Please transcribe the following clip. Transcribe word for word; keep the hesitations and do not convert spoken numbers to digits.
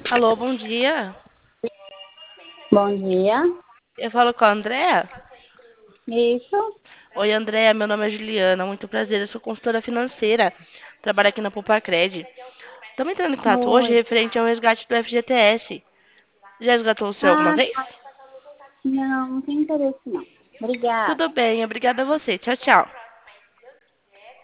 Alô, bom dia. Bom dia. Eu falo com a Andréa. Isso? Oi, Andréa, meu nome é Juliana, muito prazer, eu sou consultora financeira, trabalho aqui na Pouparcred. Estamos entrando em contato hoje Oi. referente ao resgate do F G T S. Já resgatou o seu alguma Ah, vez? não, não tem interesse não. Obrigada. Tudo bem, obrigada a você. Tchau, tchau.